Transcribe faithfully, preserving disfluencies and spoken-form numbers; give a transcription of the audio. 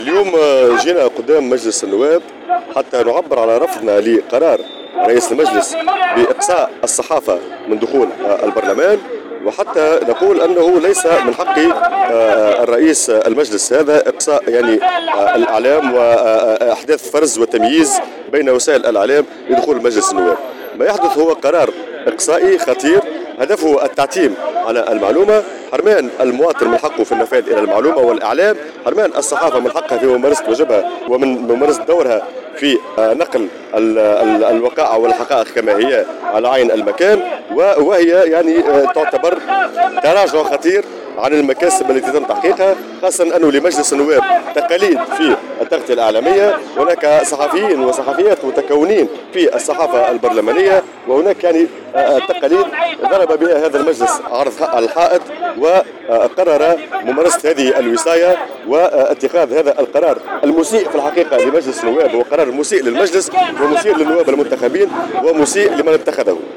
اليوم جينا قدام مجلس النواب حتى نعبر على رفضنا لقرار رئيس المجلس بإقصاء الصحافة من دخول البرلمان، وحتى نقول أنه ليس من حق الرئيس المجلس هذا إقصاء يعني الإعلام وأحداث فرز وتمييز بين وسائل الإعلام لدخول مجلس النواب. ما يحدث هو قرار إقصائي خطير هدفه التعتيم على المعلومة، حرمان المواطن من حقه في النفاذ إلى المعلومة والإعلام، حرمان الصحافة من حقها في ممارسة واجبها ومن ممارسة دورها في نقل الوقائع والحقائق كما هي على عين المكان، وهي يعني تعتبر تراجع خطير عن المكاسب التي تم تحقيقها، خاصة أنه لمجلس النواب تقاليد في التغطية الإعلامية، هناك صحفيين وصحفيات متكونين في الصحافة البرلمانية، وهناك يعني تقاليد ضرب بها هذا المجلس عرض الحائط وقرر ممارسة هذه الوصاية واتخاذ هذا القرار المسيء في الحقيقة لمجلس النواب. هو قرار مسيء للمجلس ومسيء للنواب المنتخبين ومسيء لمن اتخذه.